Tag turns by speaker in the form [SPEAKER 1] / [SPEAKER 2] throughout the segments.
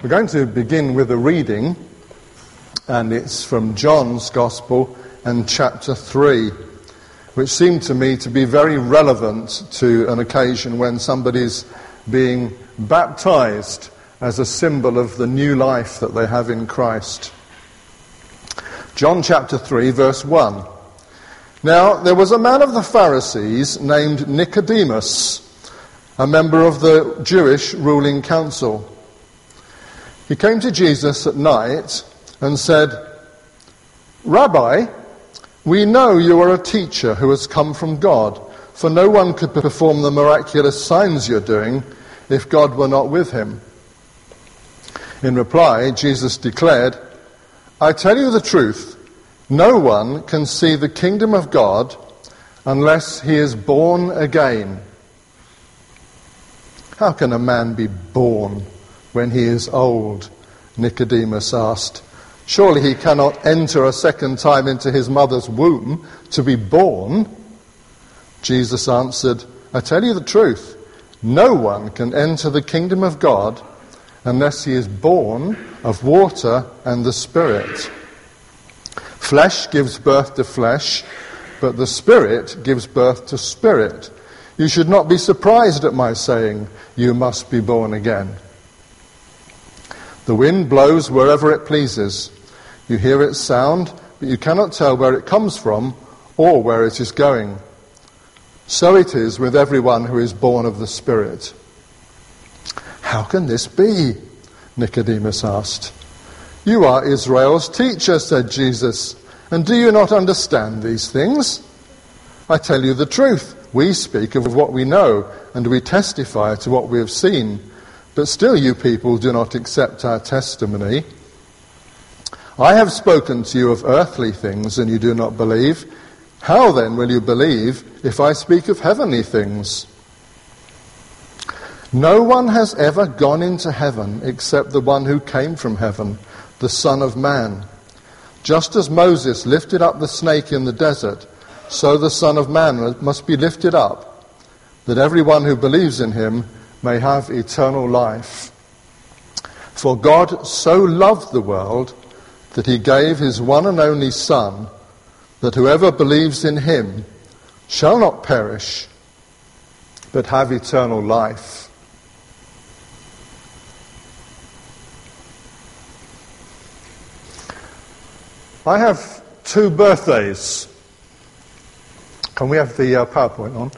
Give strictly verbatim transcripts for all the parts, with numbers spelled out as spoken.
[SPEAKER 1] We're going to begin with a reading, and it's from John's Gospel and chapter three, which seemed to me to be very relevant to an occasion when somebody's being baptized as a symbol of the new life that they have in Christ. John chapter three, verse one. Now, there was a man of the Pharisees named Nicodemus, a member of the Jewish ruling council. He came to Jesus at night and said, "Rabbi, we know you are a teacher who has come from God, for no one could perform the miraculous signs you're doing if God were not with him." In reply, Jesus declared, "I tell you the truth, no one can see the kingdom of God unless he is born again." "How can a man be born when he is old?" Nicodemus asked. "Surely he cannot enter a second time into his mother's womb to be born." Jesus answered, "I tell you the truth, no one can enter the kingdom of God unless he is born of water and the Spirit. Flesh gives birth to flesh, but the Spirit gives birth to spirit. You should not be surprised at my saying, 'You must be born again.' The wind blows wherever it pleases. You hear its sound, but you cannot tell where it comes from or where it is going. So it is with everyone who is born of the Spirit." "How can this be?" Nicodemus asked. "You are Israel's teacher," said Jesus, "and do you not understand these things? I tell you the truth. We speak of what we know, and we testify to what we have seen. But still you people do not accept our testimony. I have spoken to you of earthly things, and you do not believe. How then will you believe if I speak of heavenly things? No one has ever gone into heaven except the one who came from heaven, the Son of Man. Just as Moses lifted up the snake in the desert, so the Son of Man must be lifted up, that everyone who believes in him may have eternal life. For God so loved the world that he gave his one and only Son, that whoever believes in him shall not perish, but have eternal life." I have two birthdays. Can we have the uh, PowerPoint on?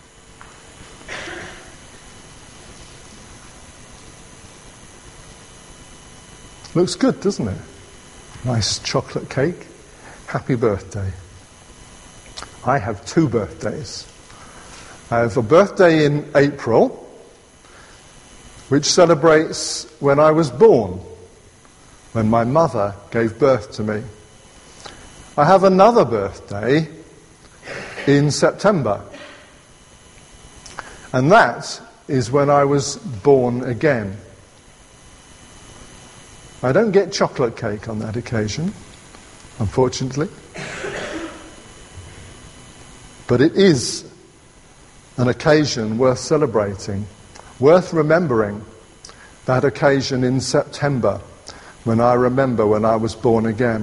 [SPEAKER 1] Looks good, doesn't it? Nice chocolate cake. Happy birthday. I have two birthdays. I have a birthday in April, which celebrates when I was born, when my mother gave birth to me. I have another birthday in September, and that is when I was born again. I don't get chocolate cake on that occasion, unfortunately. But it is an occasion worth celebrating, worth remembering, that occasion in September when I remember when I was born again.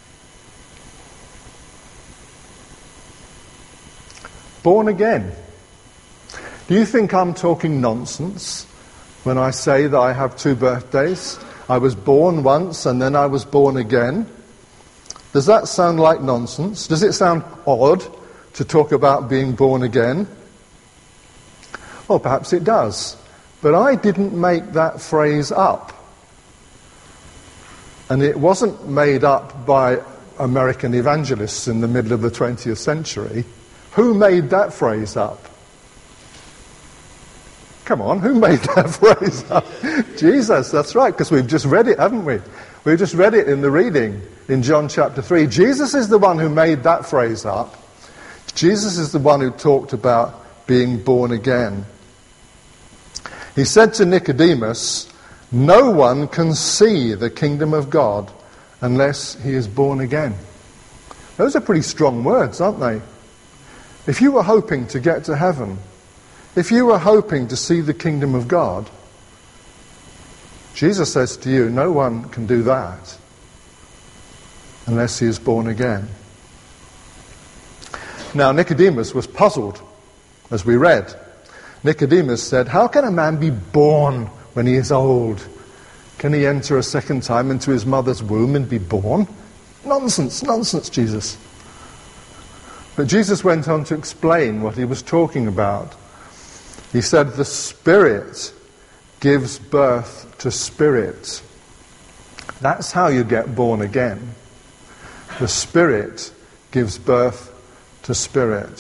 [SPEAKER 1] Born again. Do you think I'm talking nonsense when I say that I have two birthdays? I was born once and then I was born again. Does that sound like nonsense? Does it sound odd to talk about being born again? Well, perhaps it does. But I didn't make that phrase up. And it wasn't made up by American evangelists in the middle of the twentieth century. Who made that phrase up? Come on, who made that phrase up? Jesus, that's right, because we've just read it, haven't we? We've just read it in the reading in John chapter three. Jesus is the one who made that phrase up. Jesus is the one who talked about being born again. He said to Nicodemus, "No one can see the kingdom of God unless he is born again." Those are pretty strong words, aren't they? If you were hoping to get to heaven, if you were hoping to see the kingdom of God, Jesus says to you, no one can do that unless he is born again. Now, Nicodemus was puzzled, as we read. Nicodemus said, how can a man be born when he is old? Can he enter a second time into his mother's womb and be born? Nonsense, nonsense, Jesus. But Jesus went on to explain what he was talking about. He said, the Spirit gives birth to spirit. That's how you get born again. The Spirit gives birth to spirit.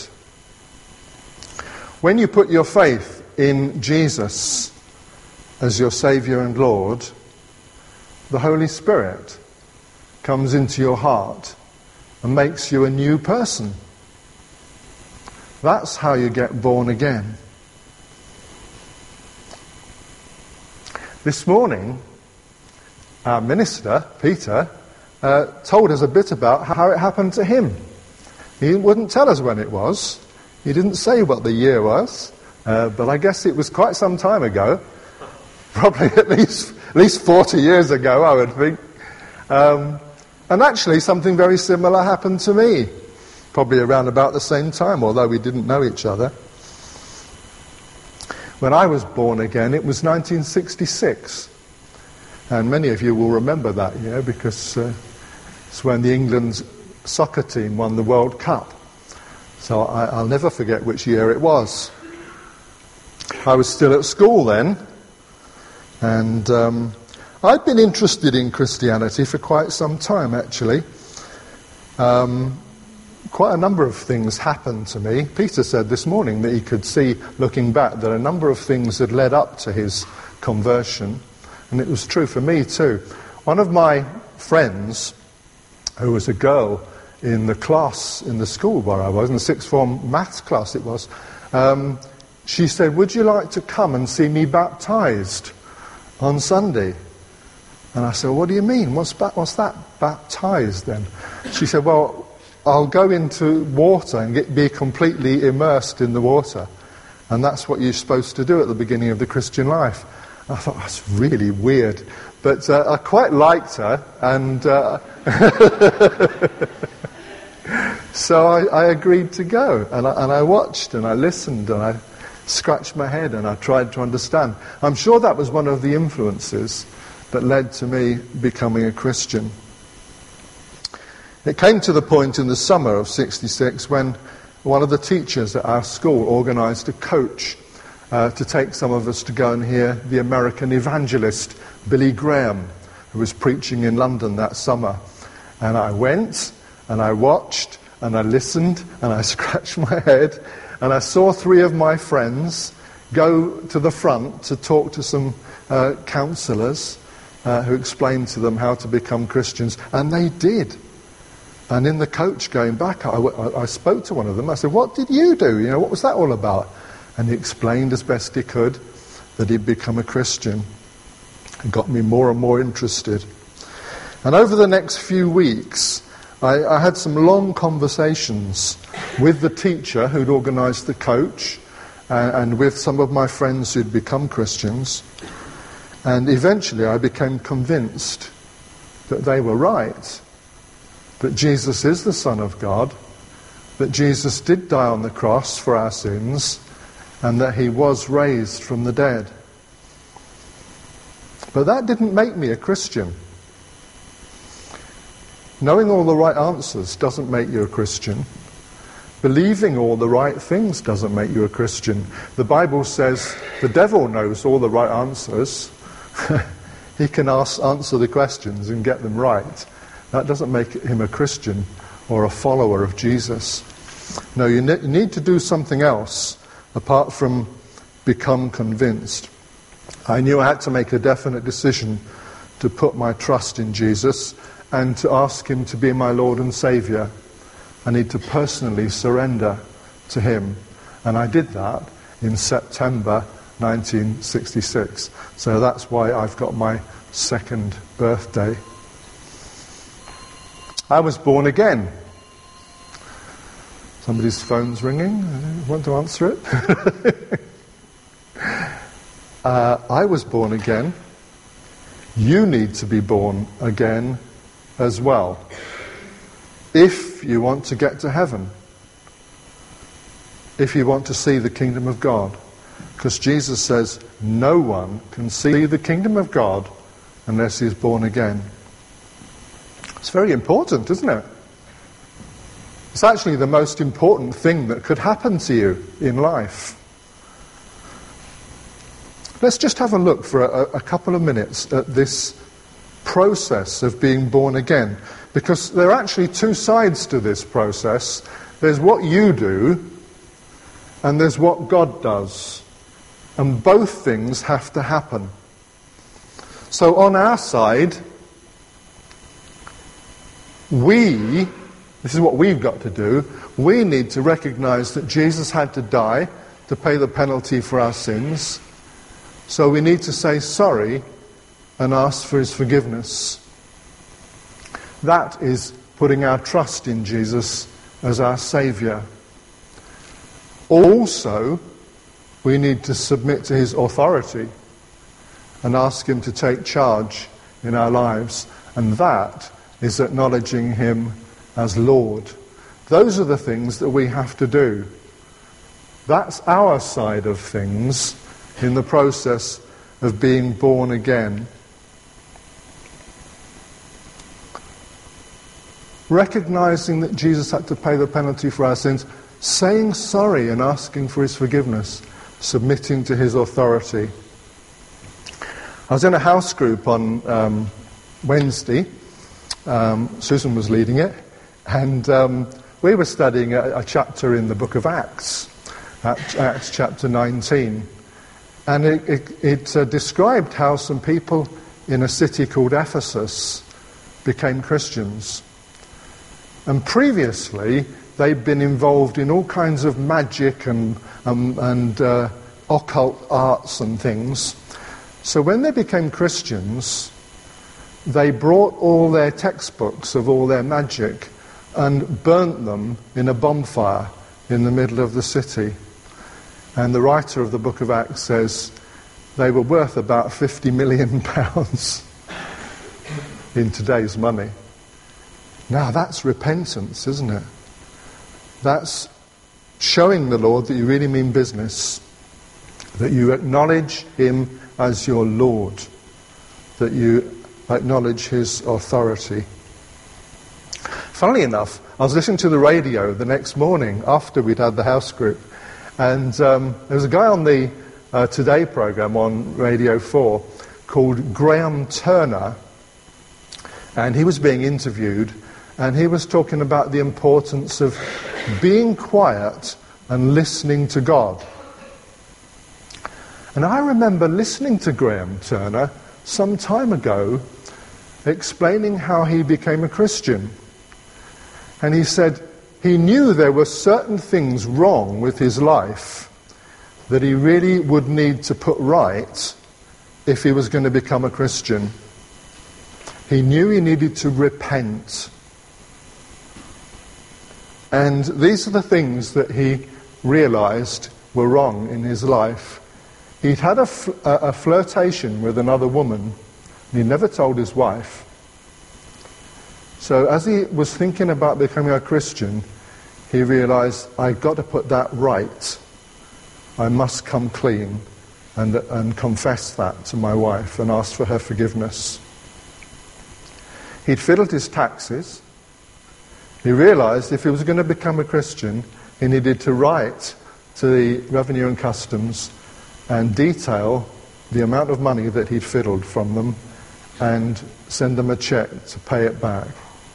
[SPEAKER 1] When you put your faith in Jesus as your Saviour and Lord, the Holy Spirit comes into your heart and makes you a new person. That's how you get born again. This morning, our minister, Peter, uh, told us a bit about how it happened to him. He wouldn't tell us when it was. He didn't say what the year was, uh, but I guess it was quite some time ago. Probably at least at least forty years ago, I would think. Um, and actually, something very similar happened to me. Probably around about the same time, although we didn't know each other. When I was born again, it was nineteen sixty-six. And many of you will remember that year because uh, it's when the England's soccer team won the World Cup. So I, I'll never forget which year it was. I was still at school then, and um, I'd been interested in Christianity for quite some time, actually. Um, quite a number of things happened to me. Peter said this morning that he could see, looking back, that a number of things had led up to his conversion, and it was true for me too. One of my friends, who was a girl in the class in the school where I was, in the sixth form maths class it was, um, she said, would you like to come and see me baptised on Sunday? And I said, what do you mean? What's, ba- what's that, baptised then? She said, well, I'll go into water and get, be completely immersed in the water. And that's what you're supposed to do at the beginning of the Christian life. I thought, that's really weird. But uh, I quite liked her, and uh, so I, I agreed to go. And I, and I watched, and I listened, and I scratched my head, and I tried to understand. I'm sure that was one of the influences that led to me becoming a Christian. It came to the point in the summer of sixty-six when one of the teachers at our school organised a coach uh, to take some of us to go and hear the American evangelist Billy Graham, who was preaching in London that summer. And I went, and I watched, and I listened, and I scratched my head, and I saw three of my friends go to the front to talk to some uh, counsellors uh, who explained to them how to become Christians, and they did. And in the coach going back, I, I, I spoke to one of them. I said, what did you do? You know, what was that all about? And he explained as best he could that he'd become a Christian. It got me more and more interested. And over the next few weeks, I, I had some long conversations with the teacher who'd organised the coach and, and with some of my friends who'd become Christians. And eventually I became convinced that they were right. That Jesus is the Son of God, that Jesus did die on the cross for our sins, and that he was raised from the dead. But that didn't make me a Christian. Knowing all the right answers doesn't make you a Christian. Believing all the right things doesn't make you a Christian. The Bible says the devil knows all the right answers. He can ask, answer the questions and get them right. That doesn't make him a Christian or a follower of Jesus. No, you, ne- you need to do something else apart from become convinced. I knew I had to make a definite decision to put my trust in Jesus and to ask him to be my Lord and Saviour. I need to personally surrender to him. And I did that in September nineteen sixty-six. So that's why I've got my second birthday. I was born again. Somebody's phone's ringing. I want to answer it. uh, I was born again you need to be born again as well, if you want to get to heaven, if you want to see the kingdom of God. Because Jesus says no one can see the kingdom of God unless he is born again. It's very important, isn't it? It's actually the most important thing that could happen to you in life. Let's just have a look for a, a couple of minutes at this process of being born again. Because there are actually two sides to this process. There's what you do, and there's what God does. And both things have to happen. So on our side, we, this is what we've got to do, we need to recognize that Jesus had to die to pay the penalty for our sins. So we need to say sorry and ask for his forgiveness. That is putting our trust in Jesus as our Saviour. Also, we need to submit to his authority and ask him to take charge in our lives. And that is acknowledging him as Lord. Those are the things that we have to do. That's our side of things in the process of being born again. Recognizing that Jesus had to pay the penalty for our sins, saying sorry and asking for his forgiveness, submitting to his authority. I was in a house group on um, Wednesday. Um, Susan was leading it, and um, we were studying a, a chapter in the book of Acts, Acts chapter nineteen, and it, it, it uh, described how some people in a city called Ephesus became Christians. And previously, they'd been involved in all kinds of magic and, um, and uh, occult arts and things. So when they became Christians, they brought all their textbooks of all their magic and burnt them in a bonfire in the middle of the city. And the writer of the book of Acts says they were worth about fifty million pounds in today's money. Now that's repentance, isn't it? That's showing the Lord that you really mean business, that you acknowledge him as your Lord, that you acknowledge his authority. Funnily enough, I was listening to the radio the next morning after we'd had the house group, and um, there was a guy on the uh, Today programme on Radio four called Graham Turner, and he was being interviewed, and he was talking about the importance of being quiet and listening to God. And I remember listening to Graham Turner some time ago explaining how he became a Christian. And he said he knew there were certain things wrong with his life that he really would need to put right if he was going to become a Christian. He knew he needed to repent. And these are the things that he realized were wrong in his life. He'd had a, fl- a flirtation with another woman, and he never told his wife. So as he was thinking about becoming a Christian, he realized, I've got to put that right. I must come clean and, and confess that to my wife and ask for her forgiveness. He'd fiddled his taxes. He realized if he was going to become a Christian, he needed to write to the Revenue and Customs and detail the amount of money that he'd fiddled from them and send them a cheque to pay it back.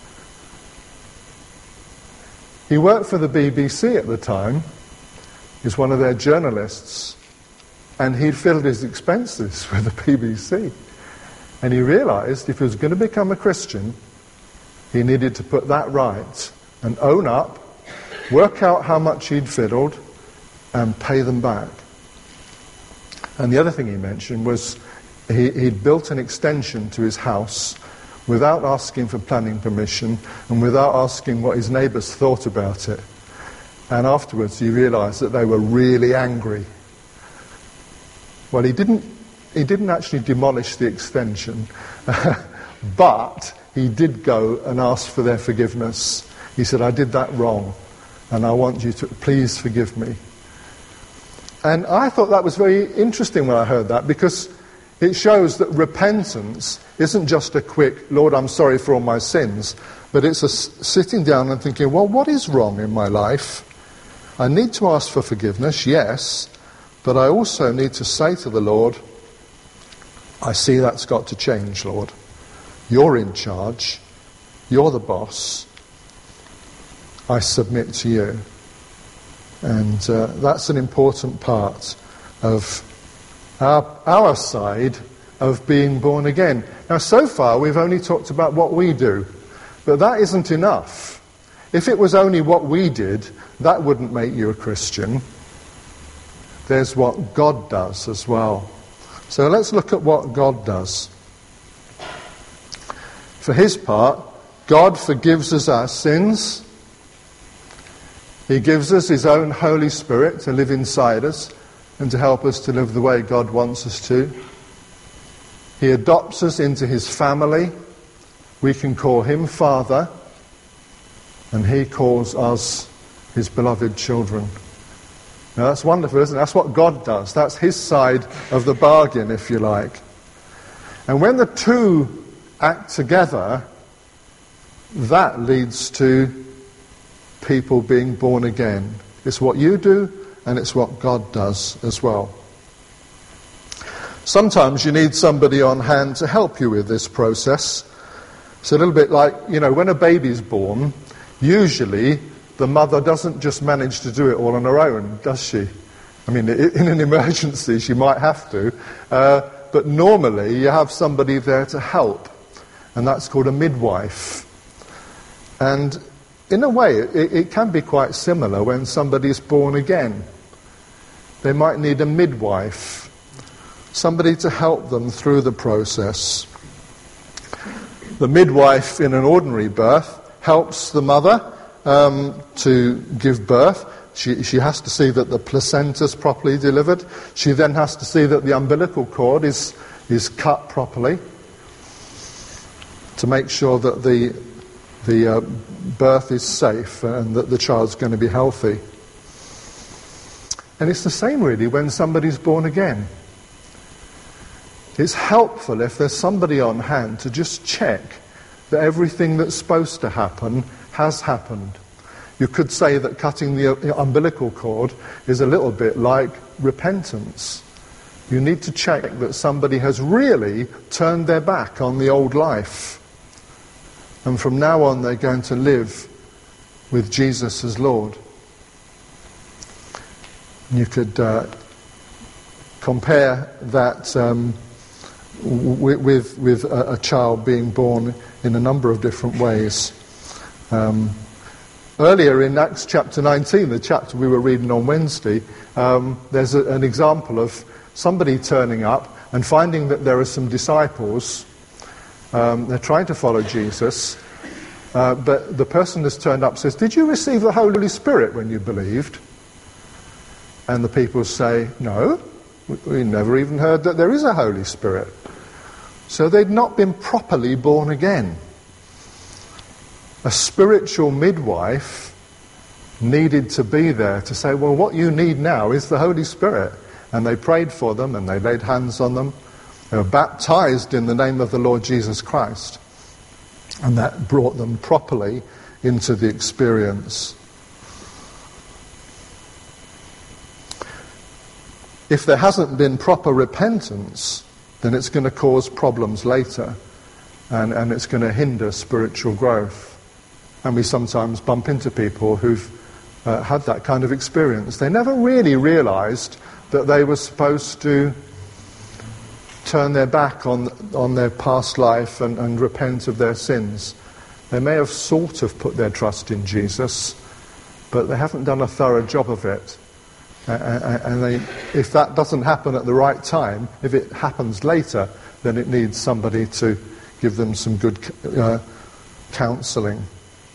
[SPEAKER 1] He worked for the B B C at the time. He was one of their journalists, and he'd fiddled his expenses with the B B C. And he realized if he was going to become a Christian, he needed to put that right and own up, work out how much he'd fiddled, and pay them back. And the other thing he mentioned was he, he'd built an extension to his house without asking for planning permission and without asking what his neighbours thought about it. And afterwards he realised that they were really angry. Well, he didn't he didn't actually demolish the extension, but he did go and ask for their forgiveness. He said, I did that wrong, and I want you to please forgive me. And I thought that was very interesting when I heard that, because it shows that repentance isn't just a quick, Lord, I'm sorry for all my sins, but it's a sitting down and thinking, well, what is wrong in my life? I need to ask for forgiveness, yes, but I also need to say to the Lord, I see that's got to change, Lord. You're in charge. You're the boss. I submit to you. And uh, that's an important part of our, our side of being born again. Now, so far, we've only talked about what we do, but that isn't enough. If it was only what we did, that wouldn't make you a Christian. There's what God does as well. So let's look at what God does. For his part, God forgives us our sins. He gives us his own Holy Spirit to live inside us and to help us to live the way God wants us to. He adopts us into his family. We can call him Father, and he calls us his beloved children. Now that's wonderful, isn't it? That's what God does. That's his side of the bargain, if you like. And when the two act together, that leads to people being born again. It's what you do, and it's what God does as well. Sometimes you need somebody on hand to help you with this process. It's a little bit like, you know, when a baby's born, usually the mother doesn't just manage to do it all on her own, does she? I mean, in an emergency she might have to, uh, but normally you have somebody there to help, and that's called a midwife. And in a way, it, it can be quite similar when somebody's born again. They might need a midwife, somebody to help them through the process. The midwife in an ordinary birth helps the mother um, to give birth. She, she has to see that the placenta's properly delivered. She then has to see that the umbilical cord is, is cut properly to make sure that the, the uh, birth is safe and that the child's going to be healthy. And it's the same really when somebody's born again. It's helpful if there's somebody on hand to just check that everything that's supposed to happen has happened. You could say that cutting the umbilical cord is a little bit like repentance. You need to check that somebody has really turned their back on the old life. And from now on they're going to live with Jesus as Lord. You could uh, compare that um, with, with, with a, a child being born in a number of different ways. Um, earlier in Acts chapter nineteen, the chapter we were reading on Wednesday, um, there's a, an example of somebody turning up and finding that there are some disciples. Um, they're trying to follow Jesus, uh, but the person that's turned up says, "Did you receive the Holy Spirit when you believed?" And the people say, "No, we never even heard that there is a Holy Spirit." So they'd not been properly born again. A spiritual midwife needed to be there to say, well, what you need now is the Holy Spirit. And they prayed for them and they laid hands on them. They were baptized in the name of the Lord Jesus Christ. And that brought them properly into the experience. If there hasn't been proper repentance, then it's going to cause problems later, and, and it's going to hinder spiritual growth. And we sometimes bump into people who've uh, had that kind of experience. They never really realized that they were supposed to turn their back on, on their past life and, and repent of their sins. They may have sort of put their trust in Jesus, but they haven't done a thorough job of it. Uh, and they, if that doesn't happen at the right time, if it happens later, then it needs somebody to give them some good uh, counselling.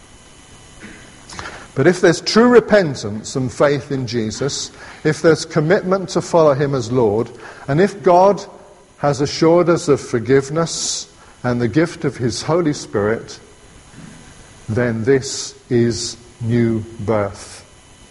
[SPEAKER 1] But if there's true repentance and faith in Jesus, if there's commitment to follow him as Lord, and if God has assured us of forgiveness and the gift of his Holy Spirit, then this is new birth.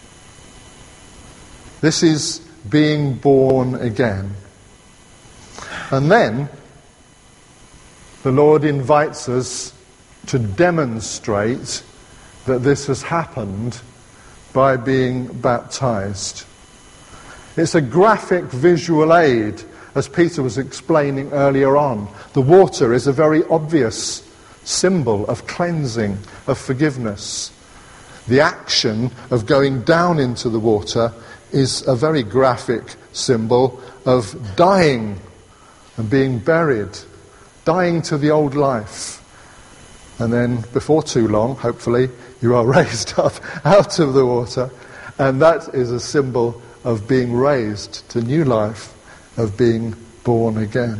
[SPEAKER 1] This is being born again. And then the Lord invites us to demonstrate that this has happened by being baptized. It's a graphic visual aid, as Peter was explaining earlier on. The water is a very obvious symbol of cleansing, of forgiveness. The action of going down into the water is a very graphic symbol of dying and being buried, dying to the old life. And then before too long, hopefully, you are raised up out of the water. And that is a symbol of being raised to new life, of being born again.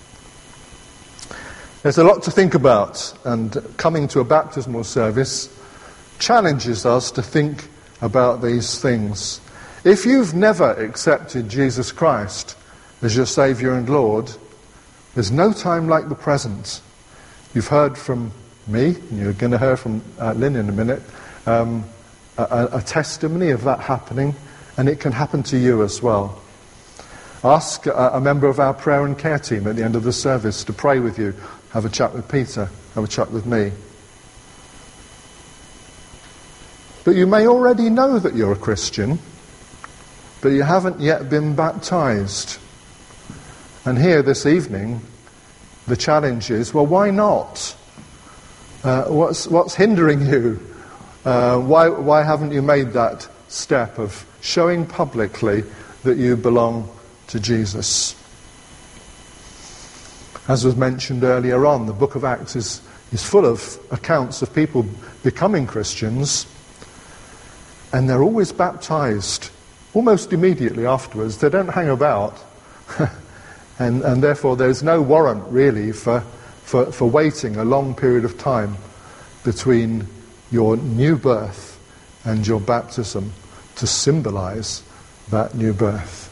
[SPEAKER 1] There's a lot to think about, and coming to a baptismal service challenges us to think about these things. If you've never accepted Jesus Christ as your Saviour and Lord, there's no time like the present. You've heard from me, and you're going to hear from uh, Lynn in a minute, um, a, a testimony of that happening, and it can happen to you as well. Ask a, a member of our prayer and care team at the end of the service to pray with you. Have a chat with Peter, have a chat with me. But you may already know that you're a Christian, but you haven't yet been baptized. And here this evening, the challenge is, well, why not? Uh, what's, what's hindering you? Uh, why, why haven't you made that step of showing publicly that you belong to Jesus? As was mentioned earlier on, the book of Acts is, is full of accounts of people becoming Christians, and they're always baptized almost immediately afterwards. They don't hang about. and, and therefore there's no warrant really for, for, for waiting a long period of time between your new birth and your baptism to symbolize that new birth.